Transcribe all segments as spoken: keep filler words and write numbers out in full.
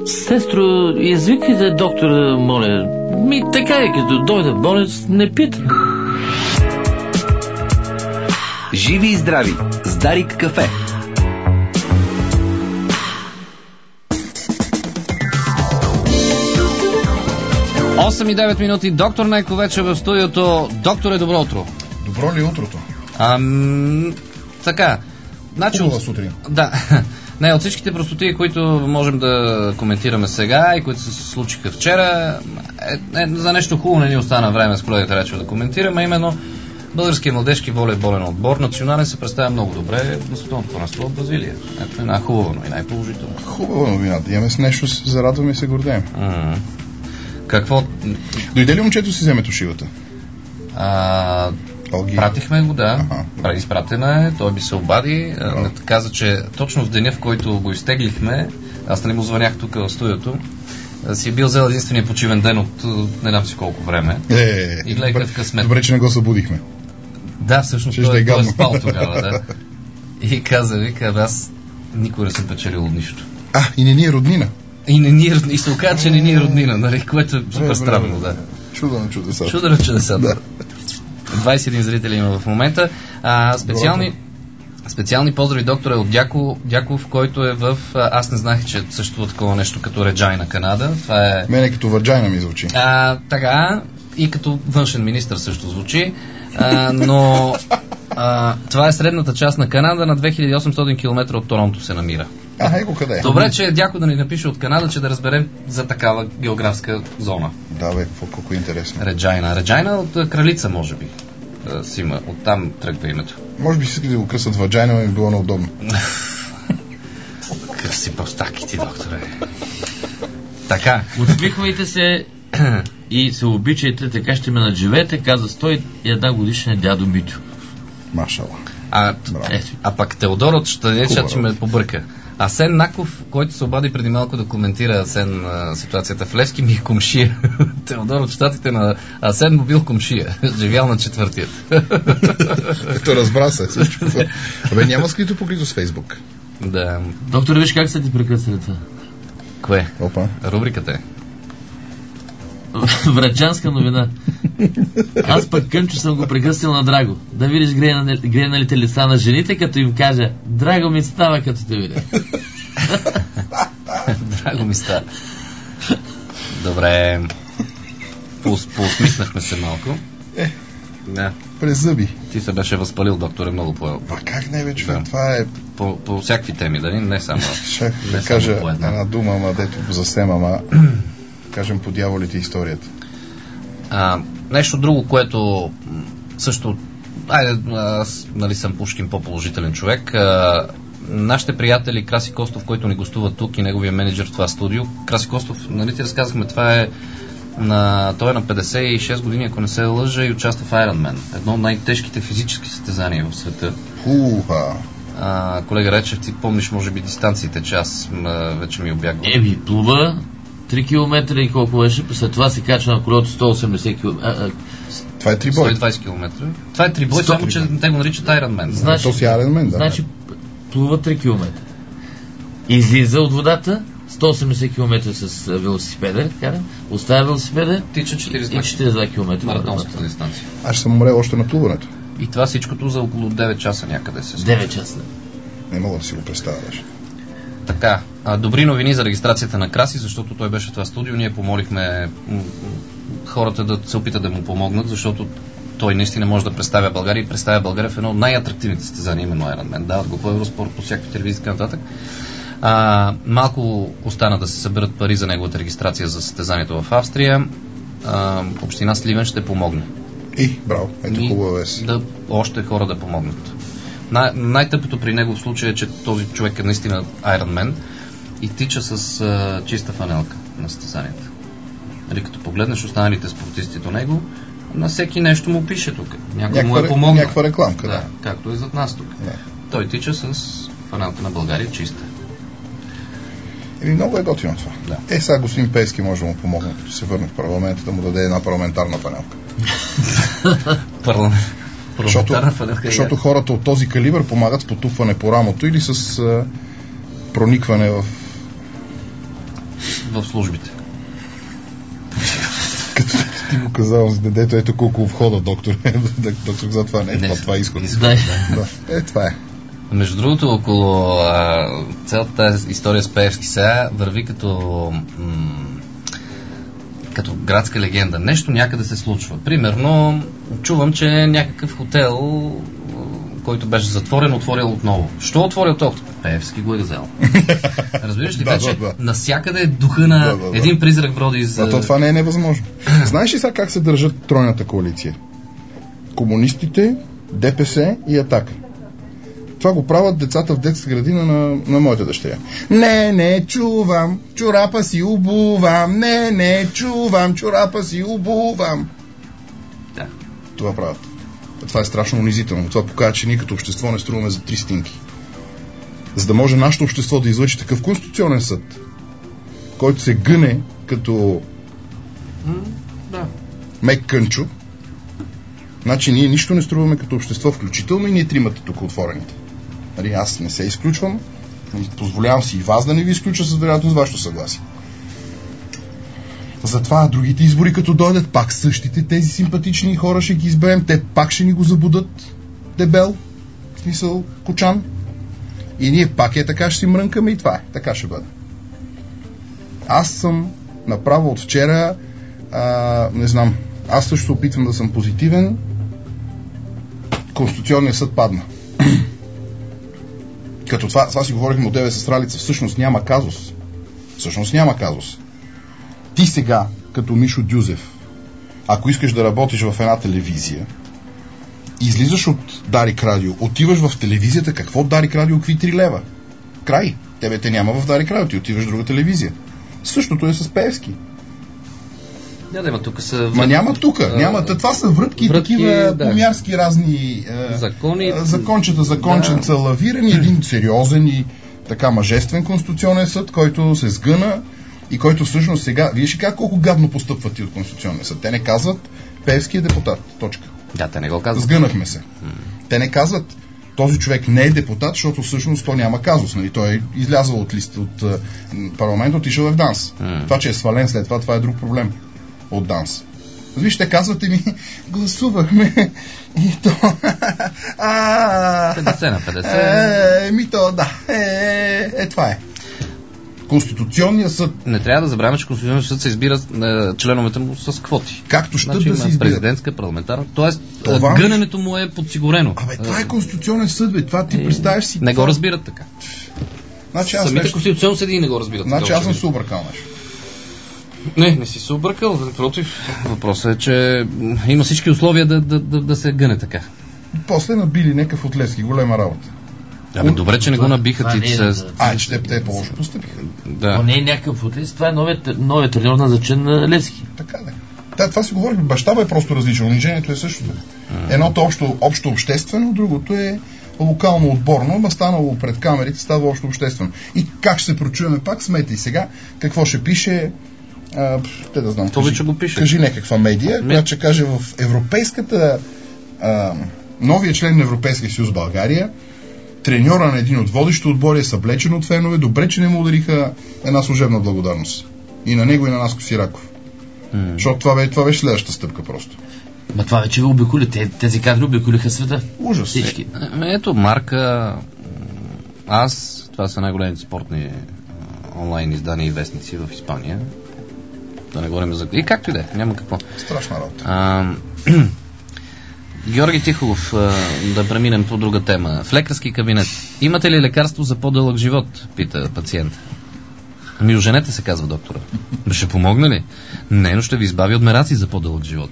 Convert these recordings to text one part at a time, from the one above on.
Сестро, извикайте доктора, моля. Ми така е, като дойде в болец, не пита. Живи и здрави с Дарик кафе. осем и девет минути. Доктор Нейко вече в студиото. Докторе, добро утро. Добро ли е утрото? Ам, така. Значи, хубава сутрин. Да. Не, от всичките простотии, които можем да коментираме сега и които се случиха вчера, е, е, за нещо хубаво не ни остана време с колегата Рачев да коментираме, именно българския младежки волейболен отбор национален се представя много добре на световното първенство в Бразилия. Ето една хубава новина и положителна. Хубава новина. Имаме с нещо, зарадваме и се гордеем. Mm-hmm. Какво? Дойде ли момчето си вземе тушивата? А, Алги. Пратихме го, да. Ага. Изпратена е, той би се обади. А, каза, че точно в деня, в който го изтеглихме, аз не му звънях тук в студиото, си е бил взел единствения почивен ден от не знам си колко време. Е, и гледай какъв късмет. Добре, че не го събудихме. Да, всъщност Ще той, е той е спал тогава, да. И каза, вика, аз никога не съм печелил от нищо. А, и не ни е роднина. И, не ни, и се оказа, че не ни е роднина, нали? Което е супер странно, да. Чудо на чудесата. Чудо на чудесата. Да. двайсет и един зрители има в момента. А, специални, специални поздрави, доктора, от Дяко, Дяков, който е в... Аз не знаех, че съществува такова нещо като Реджайна, Канада. Това е... Мене като Върджайна ми звучи. А, така, и като външен министър също звучи. А, но а, това е средната част на Канада, на две хиляди и осемстотин километра от Торонто се намира. А, его къде е? Добре, че Дяко да ни напише от Канада, че да разберем за такава географска зона. Да, бе, какво, колко интересно. Реджайна. Реджайна от Кралица, може би. Си има. Оттам тръгва името. Може би си искали да го кръсат Върджайна, ми било неудобно. Кръси простаки ти, докторе. Така. Усмихвайте се и се обичайте, така ще ме надживете, каза сто и една годишен дядо Митю. Машала. А, е, а пак Теодор от Щадеча, че ме побърка. Асен Наков, който се обади преди малко да коментира Асен а, ситуацията в Левски, ми е комшия. Теодор от щатите на Асен му бил комшия. Живял на четвъртият. Ето разбра се. Всичко. Абе, няма скрито покрито с Фейсбук. Да. Доктор, виж как са ти прекъсали това? Кое? Опа. Рубриката е. Врачанска новина. Аз пък Кънчо съм го прекъсил на Драго. Да видиш греналите лица на жените, като им кажа: Драго ми става, като те видя. Драго ми става. Добре. Поосмислахме се малко. Е, да. През зъби. Ти се беше възпалил, докторе, много по... Па как не бе, човек, да. Това е... По, по всякакви теми, дали? Не само... Ще не кажа една. една дума, ама дето засема, ама... кажем по дяволите историята. А, нещо друго, което също... Айде, аз нали съм Пушкин по-положителен човек. А, нашите приятели Краси Костов, който ни гостува тук, и неговия менеджер в това студио. Краси Костов, нали ти разказахме, това е на, той е на петдесет и шест години, ако не се лъжа, и участва в Ironman. Едно от най-тежките физически състезания в света. Уха! А, колега Речев, ти помниш, може би, дистанциите, че аз м, вече ми обягвам. Еви, плува три километра и колко беше, след това се качва на колелото сто и осемдесет километра. Това е трибой. сто и двайсет километра. Това е трибой, само че те го наричат Ironman. Значи, то си Ironman, да. Значи плува три километра. Излиза от водата, сто и осемдесет километра с велосипеда, кара, оставя велосипеда, тича четиридесет и четиридесет и два километра. Маратонската дистанция. Аз ще съм умрел още на плуването. И това всичкото за около девет часа някъде се случва. девет часа. Не мога да си го представя вече. Така, а, добри новини за регистрацията на Краси, защото той беше в това студио. Ние помолихме м- хората да се опитат да му помогнат, защото той наистина може да представя България и представя България в едно от най-атрактивните състезания, именно Ironman. Дават го по Евроспорт, по всякакви телевизии и така нататък. А, малко остана да се съберат пари за неговата регистрация за състезанието в Австрия. А, община Сливен ще помогне. И, браво, ето И хубава вест. Да, още хора да помогнат. Най- най-тъпото при него в случая е, че този човек е наистина Ironman и тича с а, чиста фанелка на състезанията. Нали, като погледнеш останалите спортисти до него, на всеки нещо му пише тук. Някой му е помогнал. Някаква рекламка, да. Да, както е зад нас тук. Да. Той тича с фанелка на България чиста. Еми, много е готино това. Да. Е, сега господин Пески може да му помогне, като се върне в парламента, да му даде една парламентарна фанелка. Парламент. Защото, защото хората от този калибър помагат с потупване по рамото или с а, проникване в в службите. Като ти го казал с детето, ето колко входа, доктор. Доктор за това не е, това, това е изход. изход да. Да. Е, това е. Между другото, около а, цялата тази история с Пеевски сега върви като м- като градска легенда. Нещо някъде се случва. Примерно, чувам, че някакъв хотел, който беше затворен, отворил отново. Що отворил толкова? Пеевски го е взел. Разбираш ли, да, вече да, да. насякъде е духа на да, да, да. един призрак броди за... А то това не е невъзможно. Знаеш ли сега как се държат тройната коалиция? Комунистите, ДПС и Атака. Това го правят децата в детска градина на, на моята дъщеря. Не, не, чувам, чорапа си обувам. Не, не, чувам, чорапа си обувам. Да. Това правят. Това е страшно унизително. Това показва, че ние като общество не струваме за три стинки. За да може нашето общество да излъчи такъв конституционен съд, който се гъне като м- да. мек кънчо, значи ние нищо не струваме като общество, включително и ние тримата тук отворените. Нали, аз не се изключвам, позволявам си и вас да не ви изключа с вероятност вашето съгласие. Затова другите избори, като дойдат, пак същите тези симпатични хора ще ги изберем, те пак ще ни го забудат дебел, в смисъл кочан. И ние пак е така ще си мрънкаме и това е. Така ще бъде. Аз съм направо от вчера, а, не знам, аз също опитвам да съм позитивен. Конституционният съд падна. Като това, това си говорихме от деве сестралица, всъщност няма казус. Всъщност няма казус. Ти сега, като Мишо Дюзев, ако искаш да работиш в една телевизия, излизаш от Дарик Радио, отиваш в телевизията, какво Дарик Радио, какви три лева? Край. Тебе те няма в Дарик Радио, ти отиваш в друга телевизия. Същото е с Пеевски. Да, да, има тук са... Ма няма тук, няма. Това са врътки, врътки такива да. помярски разни е, закони, закончета, законченца, да. лавирани, един сериозен и така мъжествен конституционен съд, който се сгъна и който всъщност сега... Вие ще кажа колко гадно постъпват и от конституционния съд. Те не казват Пеевски е депутат. Точка. Да, те не го казват. Сгънахме се. М- те не казват този човек не е депутат, защото всъщност то няма казус. Нали? Той е излязъл от лист от uh, парламента, отишъл в ДАНС. М- това, че е свален след това, това е друг проблем от ДАНС. Вижте, казвате ми, гласувахме и то... петдесет на петдесет. Е, ми то, да. Е, е, това е. Конституционният съд... Не трябва да забравяме, че Конституционният съд се избира е, членовете му с квоти. Както ще значи, да се избира. Президентска, парламентарна. Тоест, това... гъненето му е подсигурено. Абе, това е Конституционен съд, бе. Това ти е, представяш си... Не това... го разбират така. Значи, аз Самите нещо... конституционни съдии не го разбират. Значи аз съм се объркал нещо. Не, не си се объркал, напротив. Въпросът е, че има всички условия да, да, да, да се гъне така. После набили някакъв от Левски, голема работа. Абе, добре, че не го набиха ти. Е, с... А, че те, те по-лошо постъпиха. Да. Но не е някакъв от Левски, това е новият, новият треньор назначен на Левски. Така да. Та, това си говорихме, баща е просто различно, унижението е същото. Mm. Едното общо, общо обществено, другото е локално отборно, ама станало пред камерите, става общо обществено. И как ще се прочуваме пак, смейте и сега, какво ще пише, а, те да знам, кажи, кажи, го пише. кажи някаква медия, Ми... която ще каже в европейската, а, новия член на Европейския съюз България, треньора на един от водещите отбори е съблечен от фенове, добре, че не му удариха една служебна благодарност. И на него, и на Наско Сираков. Mm. Защото това, бе, това беше следващата стъпка просто. Ма това вече го обиколи. Тези кадри обиколиха света. Ужас. Всички. Е, ето, Марка, аз, това са най-големите спортни онлайн издания и вестници в Испания. Да не говорим за... И както и да е, няма какво. Страшна работа. А, Георги Тихолов, да преминем по друга тема. В лекарски кабинет. Имате ли лекарство за по-дълъг живот? Пита пациент. Ами оженете се, казва доктора. Ще помогне ли? Не, но ще ви избави от мераци за по-дълъг живот.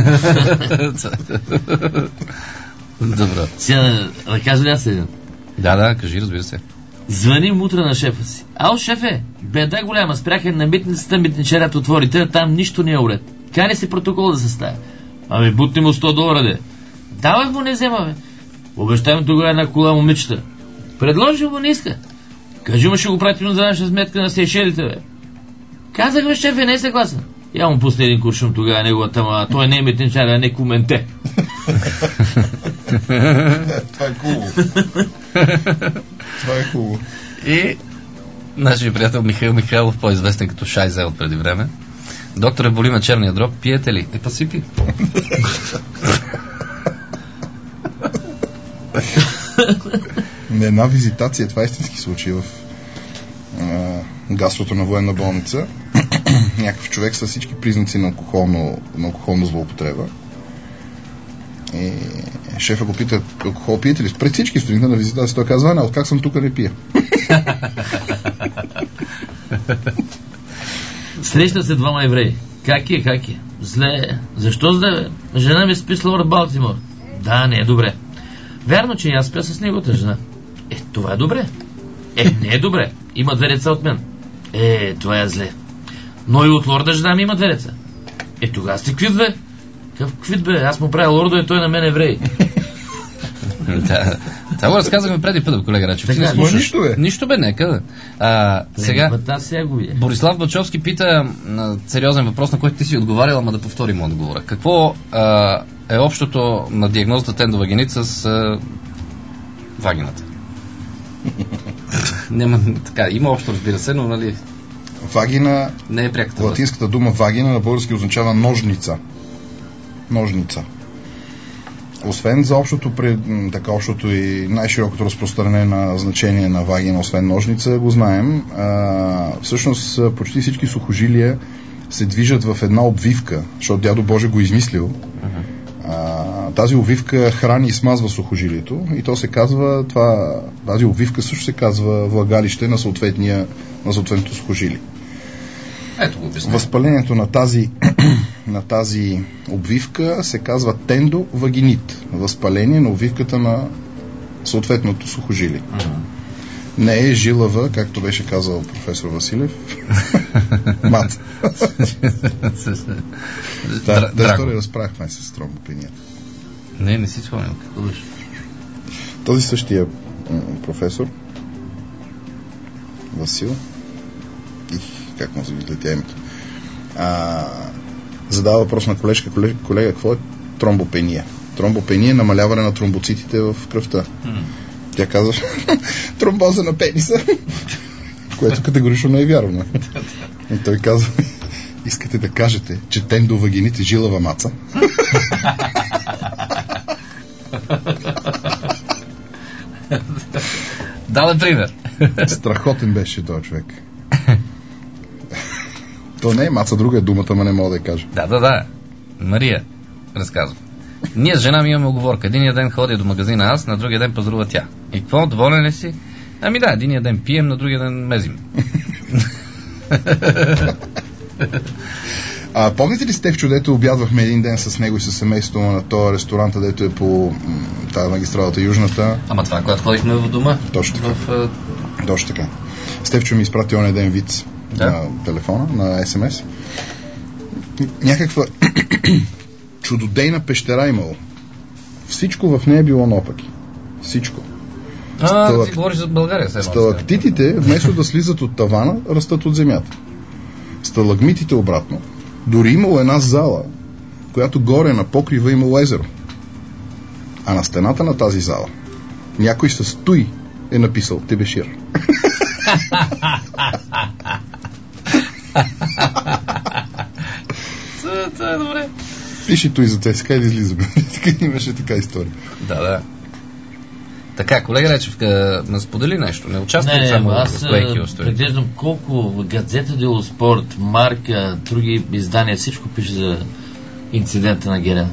Добре. Сега да кажа ли аз един? Да, да, кажи, разбира се. Звъним утре на шефа си. Ало, шефе, беда голяма, спряха на митницата, митничарят отворите, там нищо не е уред. Кани си протокол да съставя. Ами бутни му сто долара, де. Давай му, не взема, бе. Обещаем тогава една кола момичета. Предложи му, не иска. Кажи му, ще го пратим за наша сметка на Сейшелите, бе. Казах, бе, шефе, не е съгласен. Я му пусне един куршум тогава неговата, ма той не е митничар, а не коменте. Това е хубаво. Това е хубаво. И Нашия приятел Михаил Михайлов, по-известен като Шайзе от преди време. Докторе, боли ме черния дроб, пиете ли? Е, па си пи. Не една визитация, това е истински случай в а, гастрото на военна болница. Някакъв човек с всички признаци на алкохолно, на алкохолна злоупотреба. И шефа го пита, алкохол пиете ли? Пред всички студента на визитация, той казва, не, от как съм тук не пия. Срещна се двама евреи. Как е, как е? Зле. Защо зле? Жена ми спи с Лорд Балтимор. Да, не е добре. Вярно, че и аз спя с неговата жена. Е, това е добре. Е, не е добре. Има две деца от мен. Е, това е зле. Но и от лорда жена ми има две деца. Е, тогава сте квит, бе. Какъв квит, бе? Аз му правя лордо и той на мен еврей. Да. Това го разказахме преди път, колега Рачев. Ти не слушаш. Нищо, бе. Нищо, бе, нека. А, сега, Борислав Бачовски пита на сериозен въпрос, на който ти си отговарял, ама да повторим отговора. Какво а, е общото на диагнозата тендовагинит с а, вагината? Няма, така, има общо, разбира се, но нали... Вагина, не е пряката. Латинската дума вагина на български означава ножница. Ножница. Освен за общото, така общото и най-широкото разпространение на значение на вагина, освен ножница, го знаем. А, всъщност почти всички сухожилия се движат в една обвивка, защото дядо Боже го измислил. А, тази обвивка храни и смазва сухожилието и то се казва, това, тази обвивка също се казва влагалище на, съответния, на съответното сухожилие. Ето го обясня. Възпалението на тази, на тази обвивка се казва тендовагинит. Възпаление на обвивката на съответното сухожилие. Uh-huh. Не е жилава, както беше казал професор Василев. Мат. Да, да, втори разправихме с тромбопенията. Не, не си спомням. Какво беше? Този същия професор Васил и как му се излетя името, а, задава въпрос на колежка, колега, колега, какво е тромбопения? Тромбопения е намаляване на тромбоцитите в кръвта. Mm. Тя казва, тромбоза на пениса, което категорично не е вярно. И той казва, искате да кажете, че тендовагинит е жилава маца? Даде пример. Страхотен беше този човек. То не е маца, друга е думата, ма не мога да я кажа. Да, да, да. Мария разказва. Ние с жена ми имаме оговорка. Единия ден ходя до магазина аз, на другия ден пазарува тя. И какво, доволен ли си? Ами да, единия ден пием, на другия ден мезим. А, помните ли Стефчо, дето обядвахме един ден с него и със семейството на този ресторант, дето е по тази магистралата Южната? Ама това, когато ходихме в дома? Точно така. В... Точно така. Стефчо ми изпрати онен ден виц да? на телефона, на ес ем ес. Някаква чудодейна пещера имало. Всичко в нея е било наопаки. Всичко. А, Сталак... ти говориш за България. Сталактитите, вместо да слизат от тавана, растат от земята. Сталагмитите обратно. Дори имало една зала, която горе на покрива имало езеро. А на стената на тази зала някой с туй е написал Тебешир. Това е добре. Пиши туй за те, сега да излизаме. Така имаше така история. Да, да. Така, колега Речев, ме сподели нещо. Не участвай не, само аз в Quake преглеждам колко газета Дело Спорт, Марка, други издания, всичко пише за инцидента на Герен.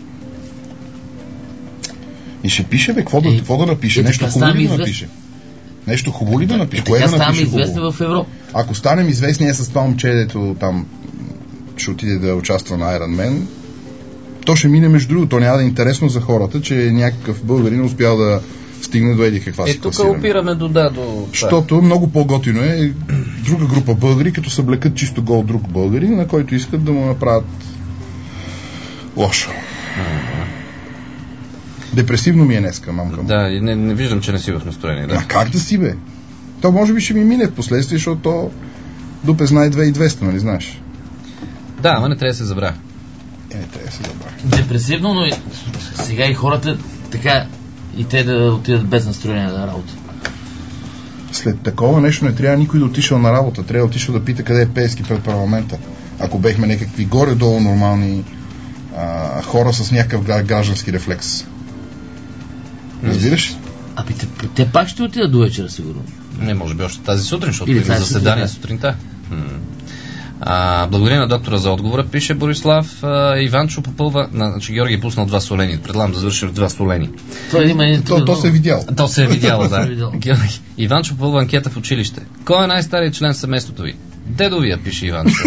И ще пише, бе, какво да, е, какво да напише? Е, нещо хубаво ли да напише? Нещо хубаво ли да напише? Е, така ставаме известни в Европа. Ако станем известни е с това момче, дето там ще отиде да участва на Iron Man, то ще мине между другото. То няма да е интересно за хората, че някакъв българин успял да стигне до еди каква си класиране. Е, тук опираме до да, до... Защото много по-готино е друга група българи, като се облекат чисто гол друг българи, на който искат да му направят лошо. А-а. Депресивно ми е днеска, мамка. Да, и не, не виждам, че не си в настроение. Да. А как да си, бе? То може би ще ми мине в последствие, защото то дупе знае две хиляди и двеста, нали знаеш? Да, ама не трябва да се забравя. Е, не трябва да се забравя. Депресивно, но и сега и хората така и те да отидат без настроение на работа. след такова нещо не трябва никой да отишъл на работа. Трябва да отишъл да пита къде е Пеевски пред парламента. Ако бехме някакви горе-долу нормални а, хора с някакъв граждански рефлекс. Разбираш? Ами те, те пак ще отидат до вечера, сигурно. Не, може би още тази сутрин, защото Или има тази заседание сутрин, сутринта. М. А, благодаря на доктора за отговора, пише Борислав. А, Иванчо попълва, значи Георги е пуснал два солени. Предлагам да завършим два солени. Той има един То, то се е видял. То се е видяло, се е да. видяло. Георги. Иванчо попълва анкета в училище. Кой е най-старият член в семейството ви? Дедовия, пише Иванчо.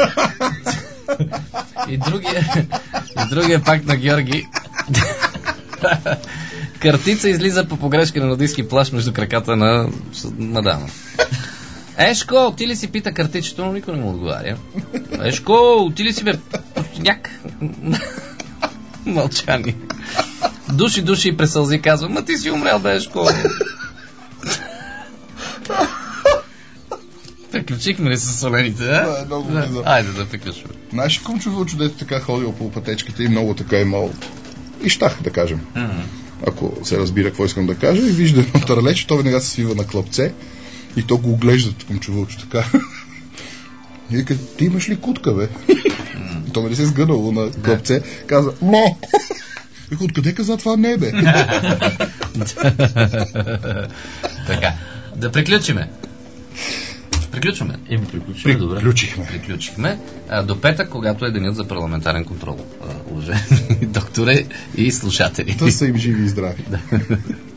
И другия, и другия пак на Георги. Картица излиза по погрешка на нудистски плаж между краката на мадама. Ешко, ти ли си, пита картичето, но никой не му отговаря. Ешко, ти ли си, бе, няк? Мълчание. Души, души и пресълзи казва, ма ти си умрял, бе, Ешко. Приключихме ли с солените, а? Да, е много близо. Айде да приключваме. Знаеш, Кумчо Вълчо, дето така ходил по пътечките и много така имал и щах да кажем. Mm-hmm. Ако се разбира какво искам да кажа, и вижда едно търлече, то веднага се свива на клъпце и то го оглеждат Кумчо Вълчо така. И вика, ти имаш ли кутка, бе? Mm-hmm. То нали се сгънало на клъпце, каза, не! Вика, откъде каза това не, бе? Така, да приключиме. Приключваме. Еми, приключихме, добре. Приключихме. Приключихме. А, до петък, когато е денят за парламентарен контрол. Уважаеми докторе и слушатели. Да са им живи и здрави. Да.